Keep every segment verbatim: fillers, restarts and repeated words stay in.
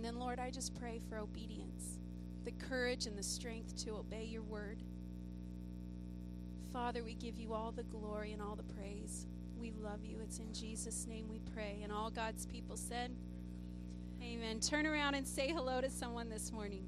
And Lord, I just pray for obedience, the courage and the strength to obey your word. Father, we give you all the glory and all the praise. We love you. It's in Jesus' name we pray. And all God's people said, amen. Turn around and say hello to someone this morning.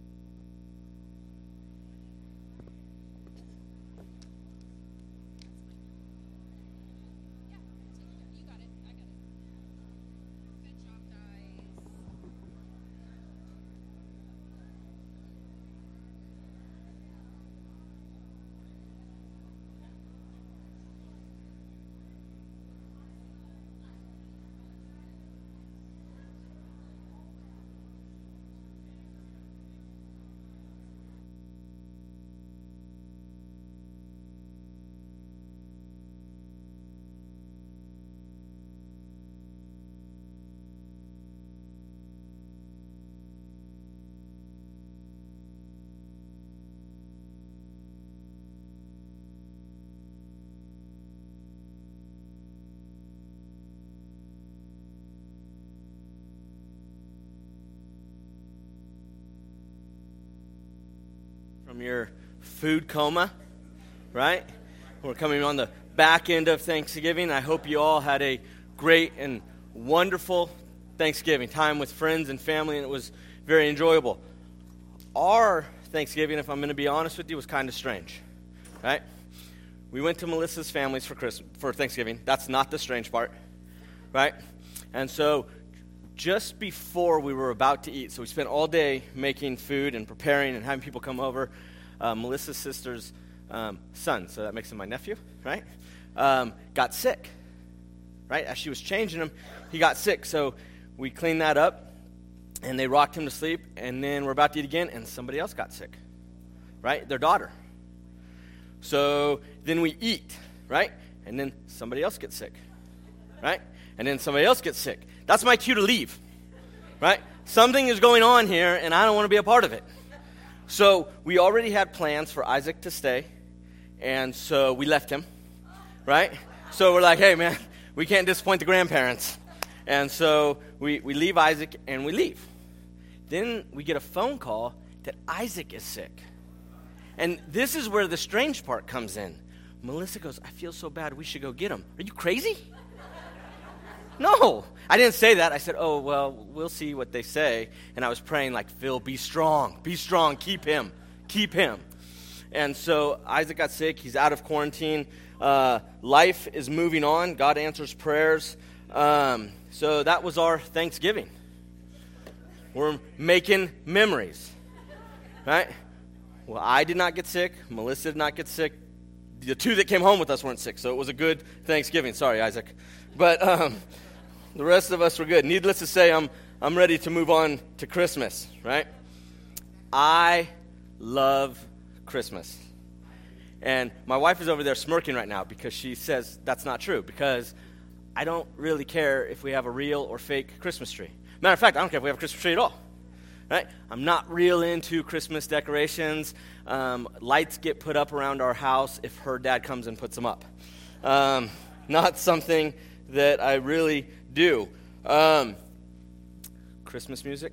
From your food coma, right? We're coming on the back end of Thanksgiving. I hope you all had a great and wonderful Thanksgiving time with friends and family, and it was very enjoyable. Our Thanksgiving, if I'm going to be honest with you, was kind of strange, right? We went to Melissa's family's for Christmas, for Thanksgiving. That's not the strange part, right? And so just before we were about to eat, so we spent all day making food and preparing and having people come over. Uh, Melissa's sister's um, son, so that makes him my nephew, right, um, got sick, right? As she was changing him, he got sick. So we cleaned that up, and they rocked him to sleep, and then we're about to eat again, and somebody else got sick, right? Their daughter. So then we eat, right? And then somebody else gets sick, right? And then somebody else gets sick. That's my cue to leave, right? Something is going on here, and I don't want to be a part of it. So we already had plans for Isaac to stay, and so we left him, right? So we're like, hey, man, we can't disappoint the grandparents. And so we, we leave Isaac, and we leave. Then we get a phone call that Isaac is sick. And this is where the strange part comes in. Melissa goes, I feel so bad, we should go get him. Are you crazy? No, I didn't say that. I said, oh, well, we'll see what they say. And I was praying like, Phil, be strong, be strong, keep him, keep him. And so Isaac got sick. He's out of quarantine. Uh, life is moving on. God answers prayers. Um, so that was our Thanksgiving. We're making memories, right? Well, I did not get sick. Melissa did not get sick. The two that came home with us weren't sick, so it was a good Thanksgiving. Sorry, Isaac. But um, the rest of us were good. Needless to say, I'm I'm ready to move on to Christmas, right? I love Christmas. And my wife is over there smirking right now because she says that's not true, because I don't really care if we have a real or fake Christmas tree. Matter of fact, I don't care if we have a Christmas tree at all. Right? I'm not real into Christmas decorations. Um, lights get put up around our house if her dad comes and puts them up. Um, not something that I really do. Um, Christmas music,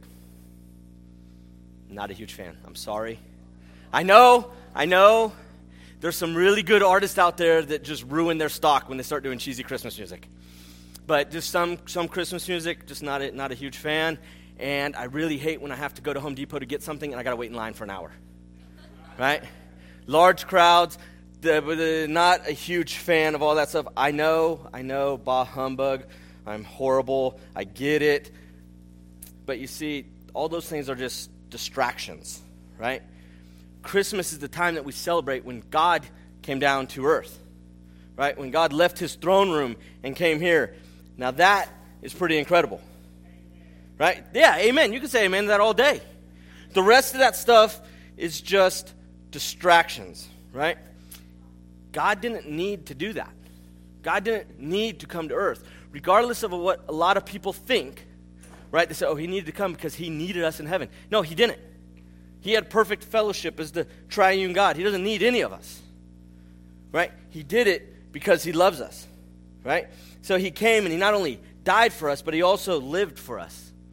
not a huge fan. I'm sorry. I know, I know. There's some really good artists out there that just ruin their stock when they start doing cheesy Christmas music. But just some some Christmas music, just not a, not a huge fan. And I really hate when I have to go to Home Depot to get something and I got to wait in line for an hour, right? Large crowds, the, the, not a huge fan of all that stuff. I know, I know, bah humbug, I'm horrible, I get it. But you see, all those things are just distractions, right? Christmas is the time that we celebrate when God came down to earth, right? When God left his throne room and came here. Now that is pretty incredible. Right? Yeah, amen. You can say amen to that all day. The rest of that stuff is just distractions, right? God didn't need to do that. God didn't need to come to earth. Regardless of what a lot of people think, right? They say, oh, he needed to come because he needed us in heaven. No, he didn't. He had perfect fellowship as the triune God. He doesn't need any of us, right? He did it because he loves us, right? So he came and he not only died for us, but he also lived for us.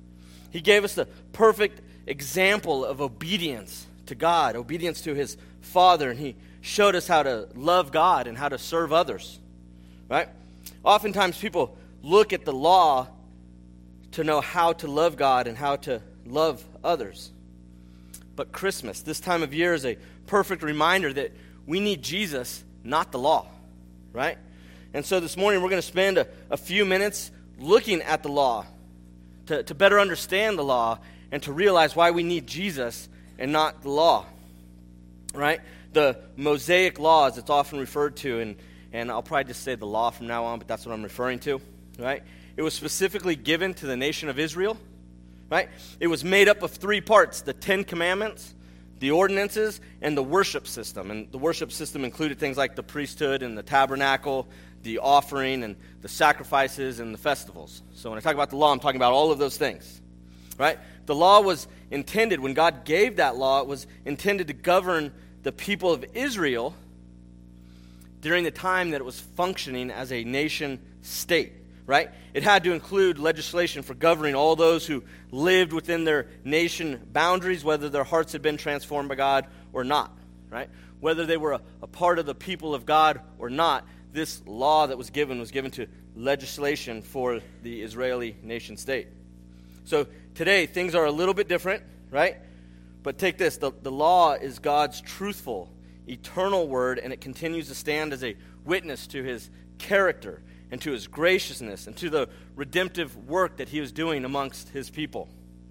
He gave us the perfect example of obedience to God, obedience to his Father, and he showed us how to love God and how to serve others, right? Oftentimes people look at the law to know how to love God and how to love others. But Christmas, this time of year, is a perfect reminder that we need Jesus, not the law, right? And so this morning we're going to spend a, a few minutes looking at the law to, to better understand the law and to realize why we need Jesus and not the law, right? The Mosaic law, as it's often referred to, and, and I'll probably just say the law from now on, but that's what I'm referring to, right? It was specifically given to the nation of Israel, right? It was made up of three parts: the Ten Commandments, the ordinances, and the worship system. And the worship system included things like the priesthood and the tabernacle, the offering and the sacrifices and the festivals. So when I talk about the law, I'm talking about all of those things, right? The law was intended, when God gave that law, it was intended to govern the people of Israel during the time that it was functioning as a nation state, right? It had to include legislation for governing all those who lived within their nation boundaries, whether their hearts had been transformed by God or not, right? Whether they were a, a part of the people of God or not, this law that was given was given to legislation for the Israeli nation state. So today, things are a little bit different, right? But take this, the, the law is God's truthful, eternal word, and it continues to stand as a witness to his character and to his graciousness and to the redemptive work that he was doing amongst his people.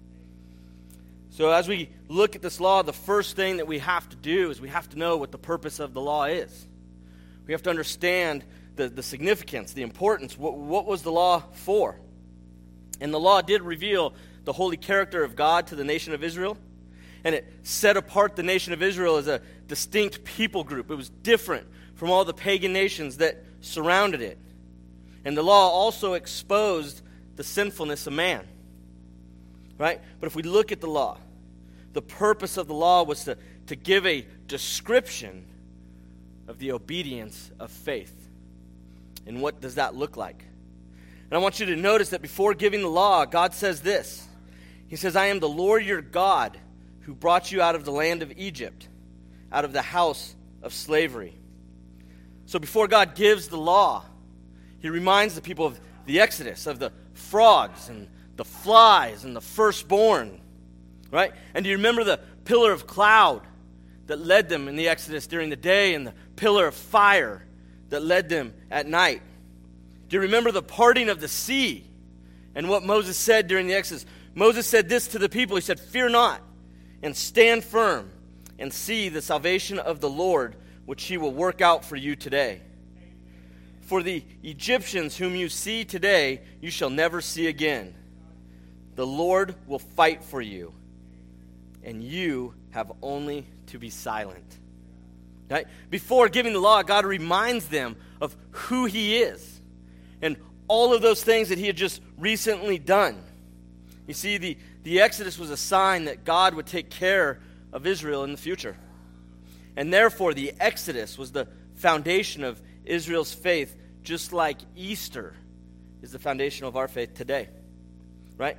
So as we look at this law, the first thing that we have to do is we have to know what the purpose of the law is. We have to understand the, the significance, the importance. What, what was the law for? And the law did reveal the holy character of God to the nation of Israel, and it set apart the nation of Israel as a distinct people group. It was different from all the pagan nations that surrounded it. And the law also exposed the sinfulness of man, right? But if we look at the law, the purpose of the law was to, to give a description of the obedience of faith. And what does that look like? And I want you to notice that before giving the law, God says this. He says, I am the Lord your God who brought you out of the land of Egypt, out of the house of slavery. So before God gives the law, he reminds the people of the Exodus, of the frogs and the flies and the firstborn, right? And do you remember the pillar of cloud that led them in the Exodus during the day and the pillar of fire that led them at night? Do you remember the parting of the sea and what Moses said during the Exodus? Moses said this to the people. He said, fear not, and stand firm, and see the salvation of the Lord, which he will work out for you today. For the Egyptians whom you see today, you shall never see again. The Lord will fight for you, and you have only to be silent. Right? Before giving the law, God reminds them of who he is and all of those things that he had just recently done. You see, the, the Exodus was a sign that God would take care of Israel in the future. And therefore, the Exodus was the foundation of Israel's faith, just like Easter is the foundation of our faith today. Right?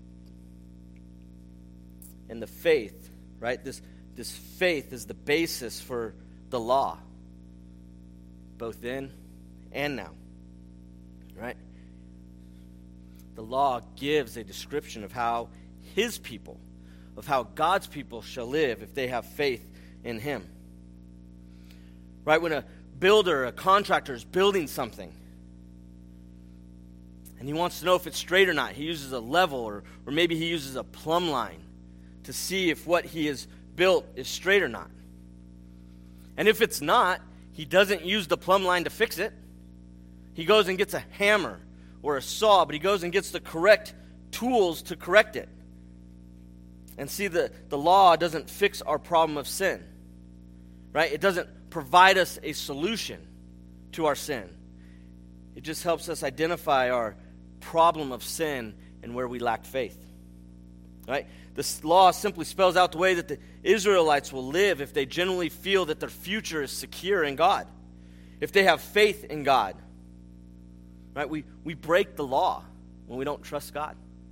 And the faith, right? This, this faith is the basis for the law, both then and now. Right? The law gives a description of how his people, of how God's people shall live if they have faith in him. Right? When a builder, a contractor is building something, and he wants to know if it's straight or not, he uses a level, or, or maybe he uses a plumb line to see if what he has built is straight or not. And if it's not, he doesn't use the plumb line to fix it. He goes and gets a hammer or a saw, but he goes and gets the correct tools to correct it. And see, the, the law doesn't fix our problem of sin, right? It doesn't provide us a solution to our sin. It just helps us identify our problem of sin and where we lack faith, right? This law simply spells out the way that the Israelites will live if they genuinely feel that their future is secure in God, if they have faith in God. Right? We, we break the law when we don't trust God.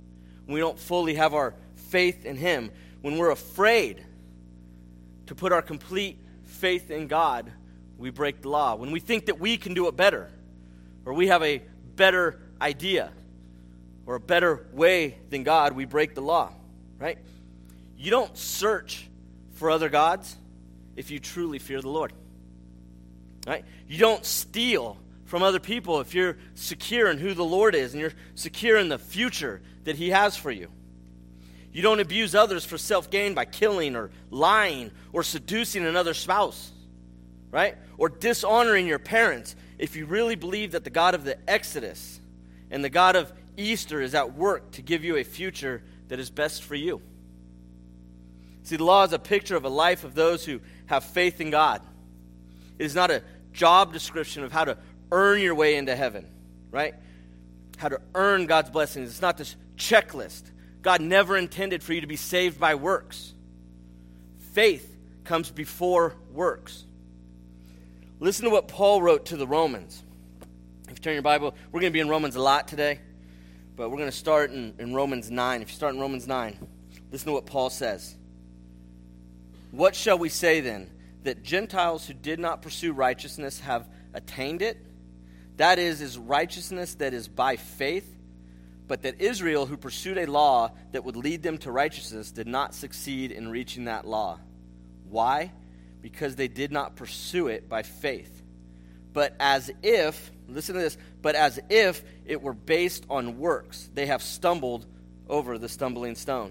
when we don't fully have our faith in him, when we're afraid to put our complete faith in God, we break the law. When we think that we can do it better, or we have a better idea, or a better way than God, we break the law, right? You don't search for other gods if you truly fear the Lord, right? You don't steal from other people if you're secure in who the Lord is and you're secure in the future that he has for you. You don't abuse others for self-gain by killing or lying or seducing another spouse, right? Or dishonoring your parents if you really believe that the God of the Exodus and the God of Easter is at work to give you a future that is best for you. See, the law is a picture of a life of those who have faith in God. It is not a job description of how to earn your way into heaven, right? How to earn God's blessings. It's not this checklist. God never intended for you to be saved by works. Faith comes before works. Listen to what Paul wrote to the Romans. If you turn your Bible, we're going to be in Romans a lot today, but we're going to start in, in Romans nine. If you start in Romans nine, listen to what Paul says. What shall we say then? That Gentiles who did not pursue righteousness have attained it? That is, is righteousness that is by faith, but that Israel, who pursued a law that would lead them to righteousness, did not succeed in reaching that law. Why? Because they did not pursue it by faith. But as if, listen to this, but as if it were based on works, they have stumbled over the stumbling stone.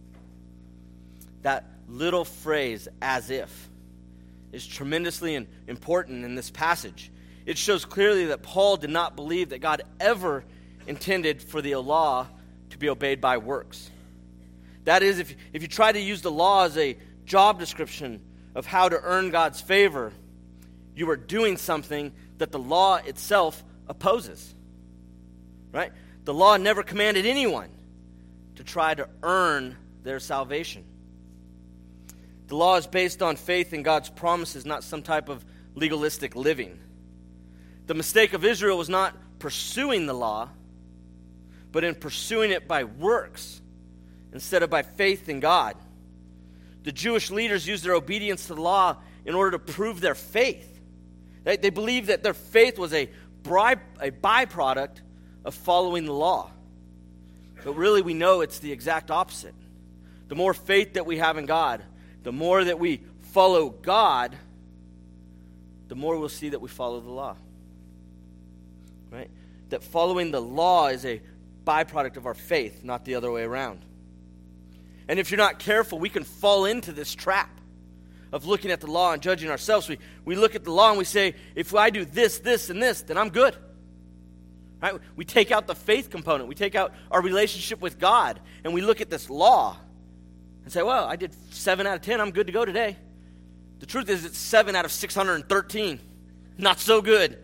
That little phrase, as if, is tremendously important in this passage. It shows clearly that Paul did not believe that God ever intended for the law to be obeyed by works. That is, if, if you try to use the law as a job description of how to earn God's favor, you are doing something that the law itself opposes. Right? The law never commanded anyone to try to earn their salvation. The law is based on faith in God's promises, not some type of legalistic living. The mistake of Israel was not pursuing the law, but in pursuing it by works instead of by faith in God. The Jewish leaders used their obedience to the law in order to prove their faith. They, they believed that their faith was a, bri- a byproduct of following the law. But really we know it's the exact opposite. The more faith that we have in God, the more that we follow God, the more we'll see that we follow the law. Right? That following the law is a byproduct of our faith, not the other way around. And if you're not careful, we can fall into this trap of looking at the law and judging ourselves. We, we look at the law and we say, if I do this, this, and this, then I'm good. Right? We take out the faith component. We take out our relationship with God, and we look at this law and say, well, I did seven out of ten. I'm good to go today. The truth is it's seven out of six hundred thirteen. Not so good.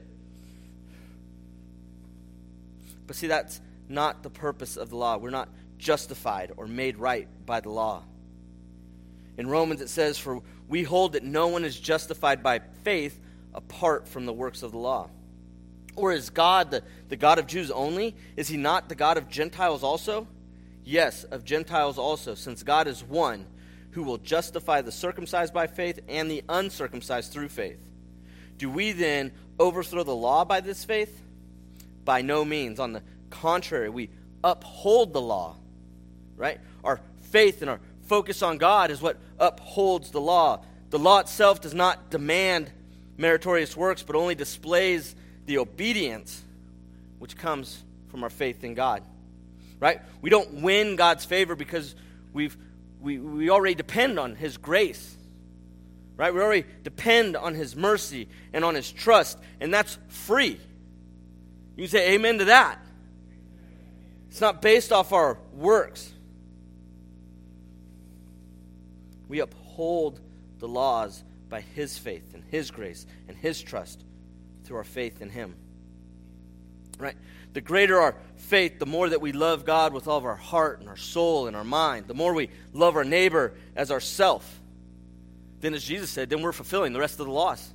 But see, that's not the purpose of the law. We're not justified or made right by the law. In Romans it says, for we hold that no one is justified by faith apart from the works of the law. Or is God the, the God of Jews only? Is he not the God of Gentiles also? Yes, of Gentiles also, since God is one who will justify the circumcised by faith and the uncircumcised through faith. Do we then overthrow the law by this faith? By no means. On the contrary, we uphold the law, right? Our faith and our focus on God is what upholds the law. The law itself does not demand meritorious works, but only displays the obedience which comes from our faith in God. Right? We don't win God's favor because we've we, we already depend on his grace. Right? We already depend on his mercy and on his trust, and that's free. You can say amen to that. It's not based off our works. We uphold the laws by his faith and his grace and his trust through our faith in him. Right? The greater our faith, the more that we love God with all of our heart and our soul and our mind. The more we love our neighbor as ourself. Then as Jesus said, then we're fulfilling the rest of the laws.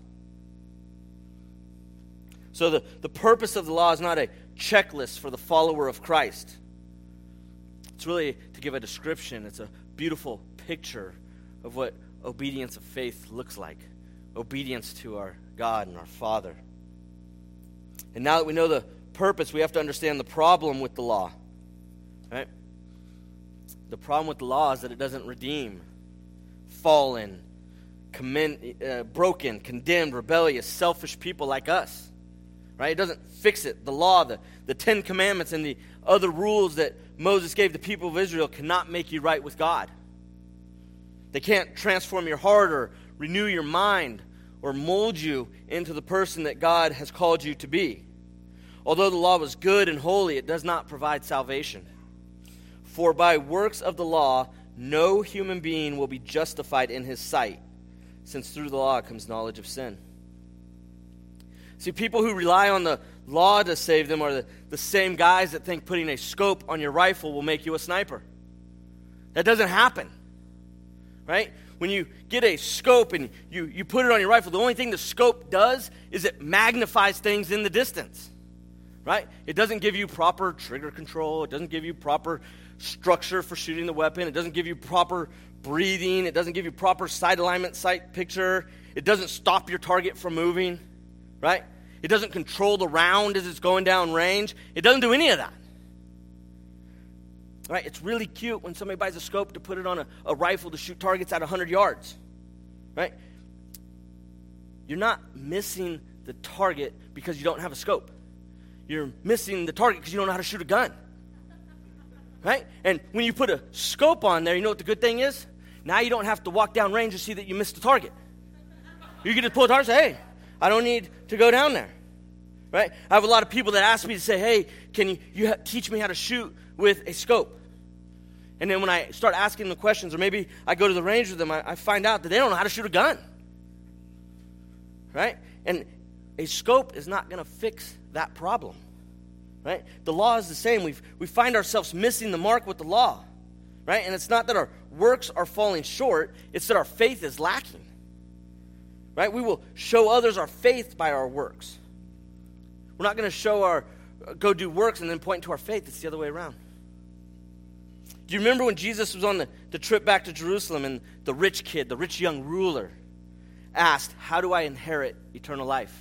So the, the purpose of the law is not a checklist for the follower of Christ. it's really to give a description. It's a beautiful picture of what obedience of faith looks like. Obedience to our God and our Father. And now that we know the purpose, we have to understand the problem with the law. Right? The problem with the law is that it doesn't redeem fallen, commend, uh, broken, condemned, rebellious, selfish people like us. Right? It doesn't fix it. The law, the, the Ten Commandments, and the other rules that Moses gave the people of Israel cannot make you right with God. They can't transform your heart or renew your mind or mold you into the person that God has called you to be. Although the law was good and holy, it does not provide salvation. For by works of the law, no human being will be justified in his sight, since through the law comes knowledge of sin. See, people who rely on the law to save them are the, the same guys that think putting a scope on your rifle will make you a sniper. That doesn't happen, right? When you get a scope and you, you put it on your rifle, the only thing the scope does is it magnifies things in the distance, right? It doesn't give you proper trigger control. It doesn't give you proper structure for shooting the weapon. It doesn't give you proper breathing. It doesn't give you proper sight alignment, sight picture. It doesn't stop your target from moving, right? It doesn't control the round as it's going down range. It doesn't do any of that. Right? It's really cute when somebody buys a scope to put it on a, a rifle to shoot targets at one hundred yards. Right? You're not missing the target because you don't have a scope. You're missing the target because you don't know how to shoot a gun. Right? And when you put a scope on there, you know what the good thing is? Now you don't have to walk down range to see that you missed the target. You can just pull a target and say, hey, I don't need to go down there, right? I have a lot of people that ask me to say, hey, can you, you ha- teach me how to shoot with a scope? And then when I start asking them questions, or maybe I go to the range with them, I, I find out that they don't know how to shoot a gun, right? And a scope is not going to fix that problem, right? The law is the same. We've, we find ourselves missing the mark with the law, right? And it's not that our works are falling short, it's that our faith is lacking. Right? We will show others our faith by our works. We're not going to show our, go do works and then point to our faith. It's the other way around. Do you remember when Jesus was on the, the trip back to Jerusalem and the rich kid, the rich young ruler, asked, how do I inherit eternal life?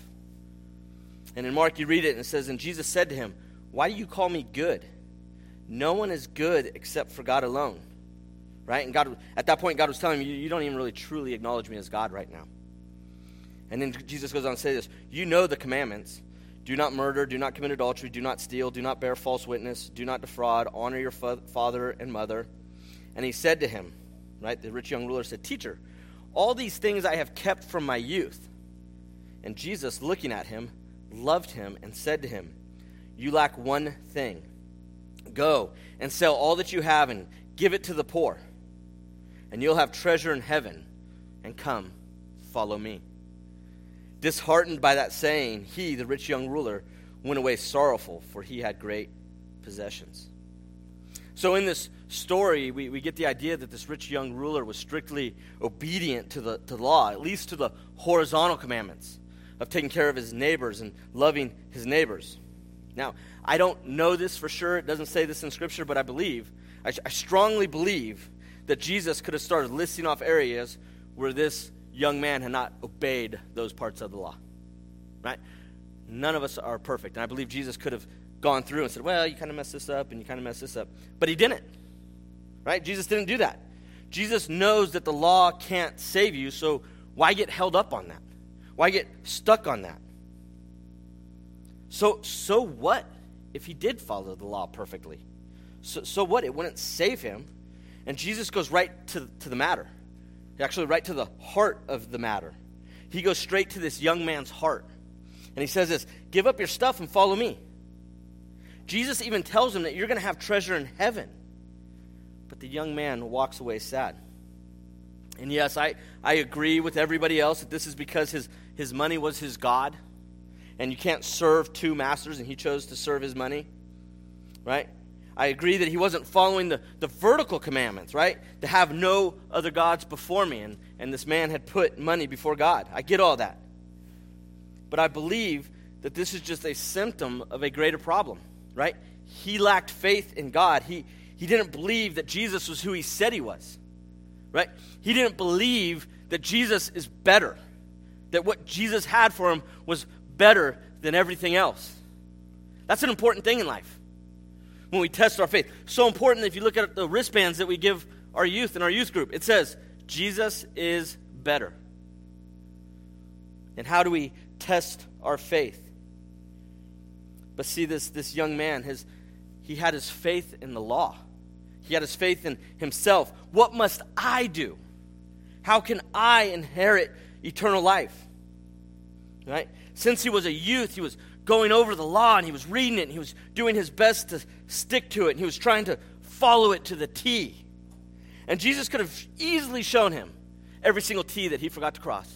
And in Mark you read it and it says, and Jesus said to him, why do you call me good? No one is good except for God alone. Right? And God, at that point God was telling him, you, you don't even really truly acknowledge me as God right now. And then Jesus goes on to say this, you know the commandments. Do not murder, do not commit adultery, do not steal, do not bear false witness, do not defraud, honor your fa- father and mother. And he said to him, right, the rich young ruler said, teacher, all these things I have kept from my youth. And Jesus, looking at him, loved him and said to him, you lack one thing. Go and sell all that you have and give it to the poor, and you'll have treasure in heaven, and come, follow me. Disheartened by that saying, he, the rich young ruler, went away sorrowful, for he had great possessions. So in this story, we, we get the idea that this rich young ruler was strictly obedient to the, to the law, at least to the horizontal commandments of taking care of his neighbors and loving his neighbors. Now, I don't know this for sure. It doesn't say this in Scripture, but I believe, I, I strongly believe that Jesus could have started listing off areas where this young man had not obeyed those parts of the law, right? None of us are perfect. And I believe Jesus could have gone through and said, well, you kind of messed this up and you kind of messed this up. But he didn't, right? Jesus didn't do that. Jesus knows that the law can't save you, so why get held up on that? Why get stuck on that? So, so what if he did follow the law perfectly? So, so what? It wouldn't save him. And Jesus goes right to, to the matter. Actually, right to the heart of the matter. He goes straight to this young man's heart. And he says this, give up your stuff and follow me. Jesus even tells him that you're going to have treasure in heaven. But the young man walks away sad. And yes, I, I agree with everybody else that this is because his, his money was his God. And you can't serve two masters, and he chose to serve his money. Right? I agree that he wasn't following the, the vertical commandments, right? To have no other gods before me. And, and this man had put money before God. I get all that. But I believe that this is just a symptom of a greater problem, right? He lacked faith in God. He, he didn't believe that Jesus was who he said he was, right? He didn't believe that Jesus is better, that what Jesus had for him was better than everything else. That's an important thing in life when we test our faith. So important that if you look at the wristbands that we give our youth in our youth group, it says, Jesus is better. And how do we test our faith? But see, this, this young man, his, he had his faith in the law. He had his faith in himself. What must I do? How can I inherit eternal life? Right? Since he was a youth, he was going over the law, and he was reading it, and he was doing his best to stick to it, and he was trying to follow it to the T. And Jesus could have easily shown him every single T that he forgot to cross.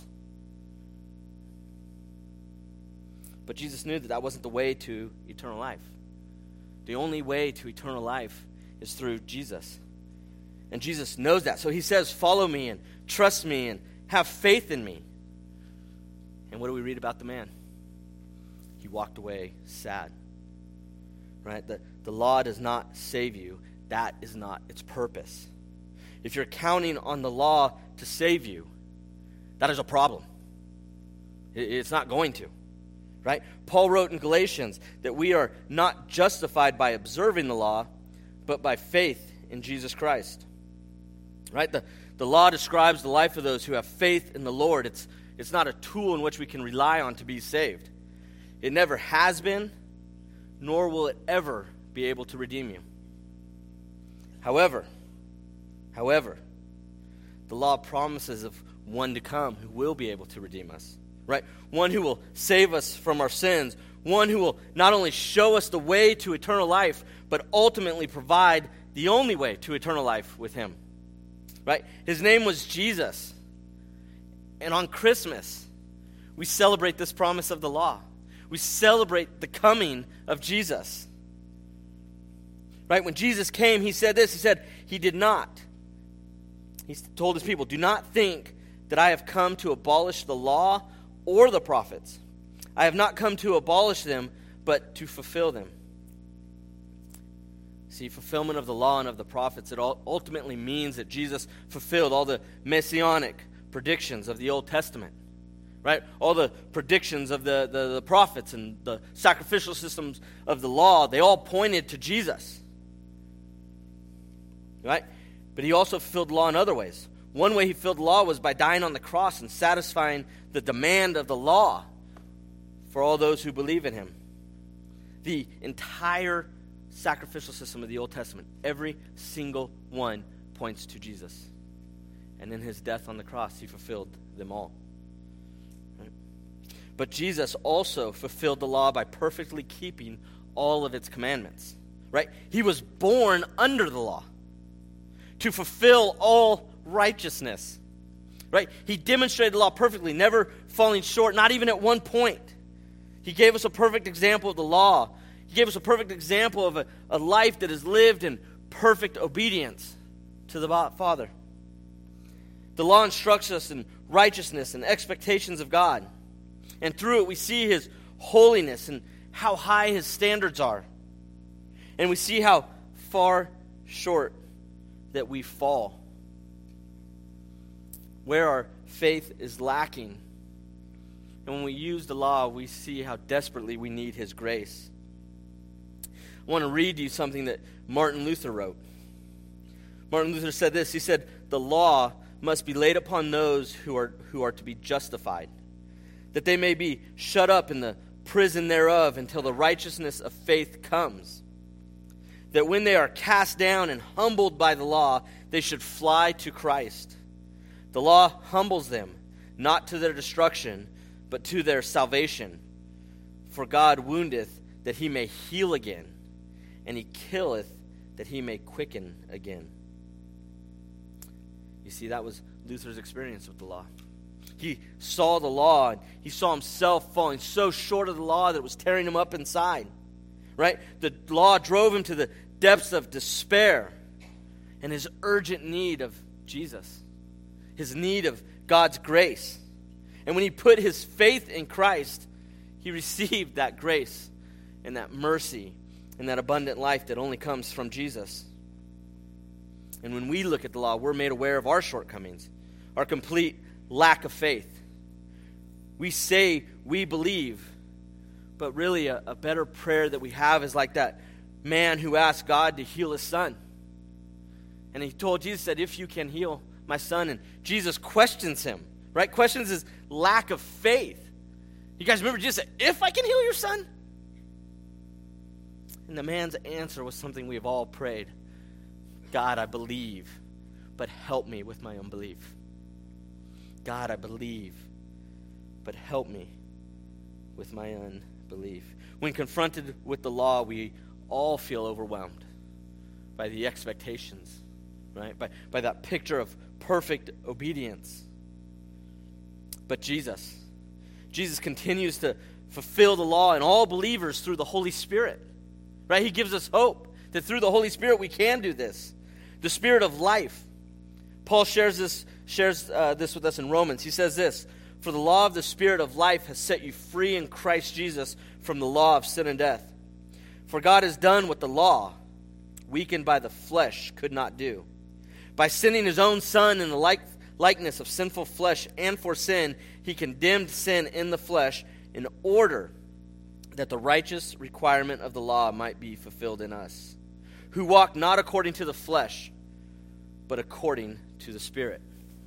But Jesus knew that that wasn't the way to eternal life. The only way to eternal life is through Jesus. And Jesus knows that. So he says, follow me and trust me and have faith in me. And what do we read about the man? He walked away sad. Right? The, the law does not save you. That is not its purpose. If you're counting on the law to save you, that is a problem. It, it's not going to. Right? Paul wrote in Galatians that we are not justified by observing the law, but by faith in Jesus Christ. Right? The, the law describes the life of those who have faith in the Lord. It's, it's not a tool in which we can rely on to be saved. It never has been, nor will it ever be able to redeem you. However, however, the law promises of one to come who will be able to redeem us. Right? One who will save us from our sins. One who will not only show us the way to eternal life, but ultimately provide the only way to eternal life with him. Right? His name was Jesus. And on Christmas, we celebrate this promise of the law. We celebrate the coming of Jesus. Right? When Jesus came, he said this. He said, he did not. He told his people, do not think that I have come to abolish the law or the prophets. I have not come to abolish them, but to fulfill them. See, fulfillment of the law and of the prophets, it ultimately means that Jesus fulfilled all the messianic predictions of the Old Testament. Right? All the predictions of the, the, the prophets and the sacrificial systems of the law, they all pointed to Jesus. Right? But he also fulfilled the law in other ways. One way he fulfilled the law was by dying on the cross and satisfying the demand of the law for all those who believe in him. The entire sacrificial system of the Old Testament, every single one points to Jesus. And in his death on the cross, he fulfilled them all. Right? But Jesus also fulfilled the law by perfectly keeping all of its commandments. Right? He was born under the law to fulfill all righteousness. Right? He demonstrated the law perfectly, never falling short, not even at one point. He gave us a perfect example of the law. He gave us a perfect example of a, a life that is lived in perfect obedience to the Father. The law instructs us in righteousness and expectations of God. And through it we see his holiness and how high his standards are. And we see how far short that we fall. Where our faith is lacking. And when we use the law, we see how desperately we need his grace. I want to read you something that Martin Luther wrote. Martin Luther said this. He said, the law must be laid upon those who are, who are to be justified, that they may be shut up in the prison thereof until the righteousness of faith comes. That when they are cast down and humbled by the law, they should fly to Christ. The law humbles them, not to their destruction, but to their salvation. For God woundeth that he may heal again, and he killeth that he may quicken again. You see, that was Luther's experience with the law. He saw the law, and he saw himself falling so short of the law that it was tearing him up inside. Right? The law drove him to the depths of despair and his urgent need of Jesus, his need of God's grace. And when he put his faith in Christ, he received that grace and that mercy and that abundant life that only comes from Jesus. And when we look at the law, we're made aware of our shortcomings, our complete lack of faith. We say we believe, but really a, a better prayer that we have is like that man who asked God to heal his son. And he told Jesus that if you can heal my son, and Jesus questions him, right? Questions his lack of faith. You guys remember Jesus said, if I can heal your son? And the man's answer was something we have all prayed. God, I believe, but help me with my unbelief. God, I believe, but help me with my unbelief. When confronted with the law, we all feel overwhelmed by the expectations, right? By, by that picture of perfect obedience. But Jesus, Jesus continues to fulfill the law in all believers through the Holy Spirit, right? He gives us hope that through the Holy Spirit we can do this. The Spirit of life. Paul shares this shares uh, this with us in Romans. He says this, for the law of the Spirit of life has set you free in Christ Jesus from the law of sin and death. For God has done what the law, weakened by the flesh, could not do. By sending his own Son in the like, likeness of sinful flesh and for sin, he condemned sin in the flesh in order that the righteous requirement of the law might be fulfilled in us, who walk not according to the flesh, but according to the Spirit.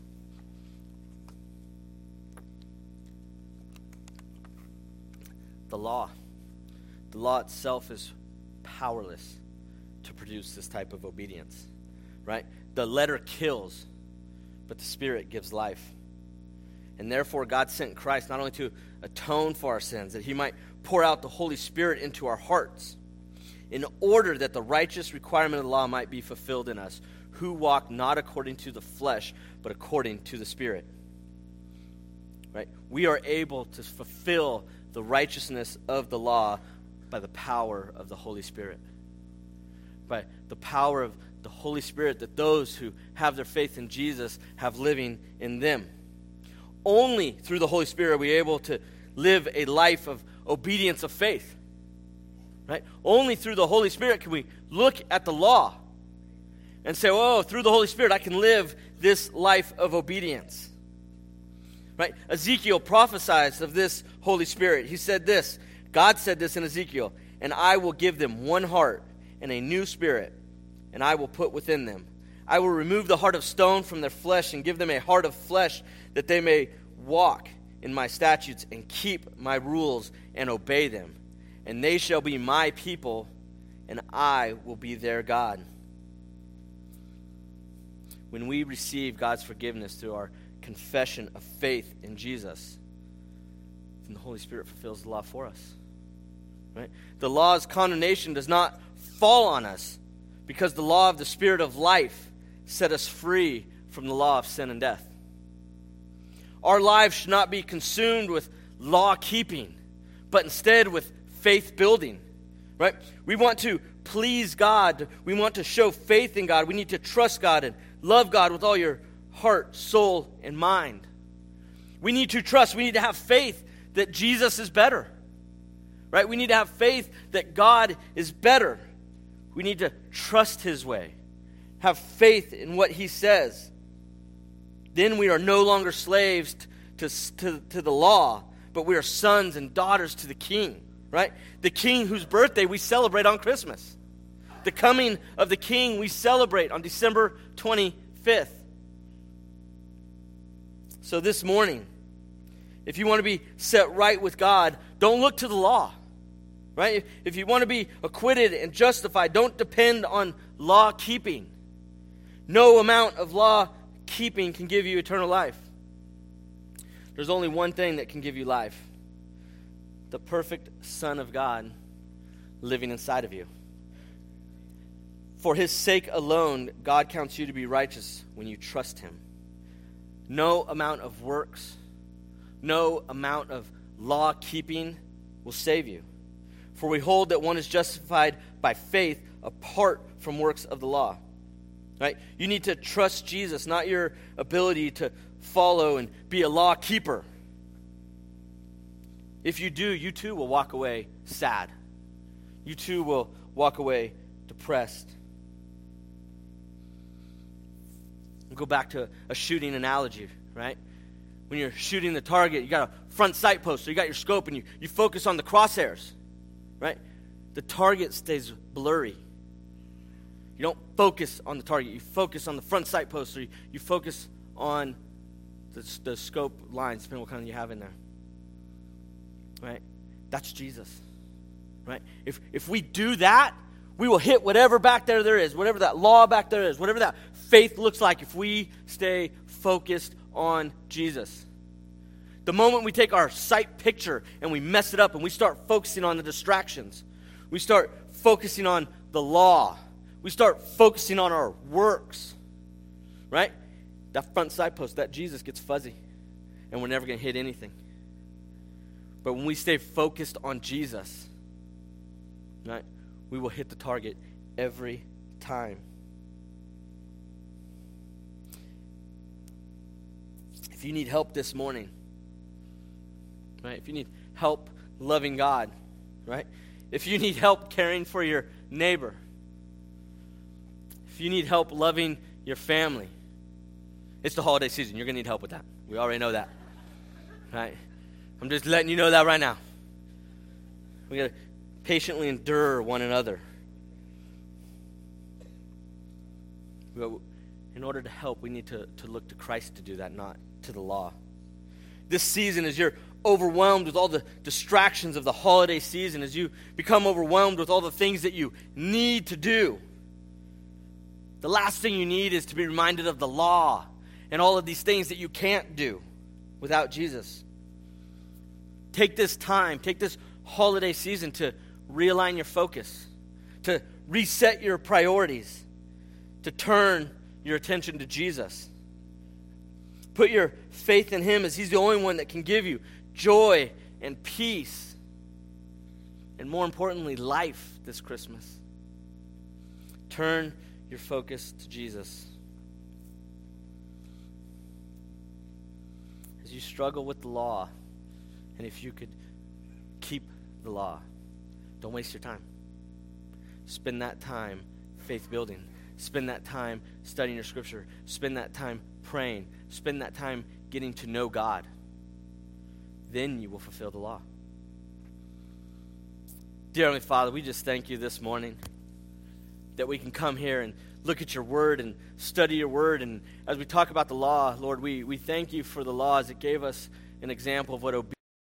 The law. The law itself is powerless to produce this type of obedience, right? The letter kills, but the Spirit gives life. And therefore God sent Christ not only to atone for our sins, that he might pour out the Holy Spirit into our hearts, in order that the righteous requirement of the law might be fulfilled in us, who walk not according to the flesh, but according to the Spirit. Right? We are able to fulfill the righteousness of the law by the power of the Holy Spirit. By the power of the Holy Spirit that those who have their faith in Jesus have living in them. Only through the Holy Spirit are we able to live a life of obedience of faith. Right? Only through the Holy Spirit can we look at the law and say, oh, through the Holy Spirit I can live this life of obedience. Right? Ezekiel prophesies of this Holy Spirit. He said this, God said this in Ezekiel, and I will give them one heart and a new spirit, and I will put within them. I will remove the heart of stone from their flesh and give them a heart of flesh, that they may walk in my statutes and keep my rules and obey them. And they shall be my people, and I will be their God. When we receive God's forgiveness through our confession of faith in Jesus, then the Holy Spirit fulfills the law for us. Right? The law's condemnation does not fall on us, because the law of the Spirit of life set us free from the law of sin and death. Our lives should not be consumed with law keeping, but instead with faith building. Right? We want to please God. We want to show faith in God. We need to trust God and love God with all your heart, soul, and mind. We need to trust. We need to have faith that Jesus is better. Right? We need to have faith that God is better. We need to trust his way. Have faith in what he says. Then we are no longer slaves to, to, to the law, but we are sons and daughters to the King. Right? The King whose birthday we celebrate on Christmas. The coming of the King we celebrate on December twenty-fifth. So this morning, if you want to be set right with God, don't look to the law. Right? If you want to be acquitted and justified, don't depend on law keeping. No amount of law keeping can give you eternal life. There's only one thing that can give you life. The perfect Son of God living inside of you. For his sake alone, God counts you to be righteous when you trust him. No amount of works, no amount of law keeping will save you. For we hold that one is justified by faith apart from works of the law. Right? You need to trust Jesus, not your ability to follow and be a law keeper. If you do, you too will walk away sad. You too will walk away depressed. go back to a shooting analogy, right? When you're shooting the target, you got a front sight post, so you got your scope, and you, you focus on the crosshairs, right? The target stays blurry. You don't focus on the target. You focus on the front sight post, or you, you focus on the, the scope lines, depending on what kind you have in there, right? That's Jesus, right? If if we do that, we will hit whatever back there there is, whatever that law back there is, whatever that faith looks like if we stay focused on Jesus. The moment we take our sight picture and we mess it up and we start focusing on the distractions, we start focusing on the law, we start focusing on our works, right? That front sight post, that Jesus gets fuzzy, and we're never going to hit anything. But when we stay focused on Jesus, right, we will hit the target every time. If you need help this morning, right, if you need help loving God, right, if you need help caring for your neighbor, if you need help loving your family, it's the holiday season. You're going to need help with that. We already know that, right? I'm just letting you know that right now. We got to patiently endure one another. In order to help, we need to, to look to Christ to do that, not to the law. This season, as you're overwhelmed with all the distractions of the holiday season, as you become overwhelmed with all the things that you need to do, the last thing you need is to be reminded of the law and all of these things that you can't do without Jesus. Take this time, take this holiday season to realign your focus, to reset your priorities, to turn your attention to Jesus. Put your faith in Him, as He's the only one that can give you joy and peace, and more importantly, life this Christmas. Turn your focus to Jesus. As you struggle with the law, and if you could keep the law, don't waste your time. Spend that time faith building. Spend that time studying your scripture. Spend that time praying. Spend that time getting to know God. Then you will fulfill the law. Dear Heavenly Father, we just thank you this morning that we can come here and look at your word and study your word. And as we talk about the law, Lord, we, we thank you for the law as it gave us an example of what obedience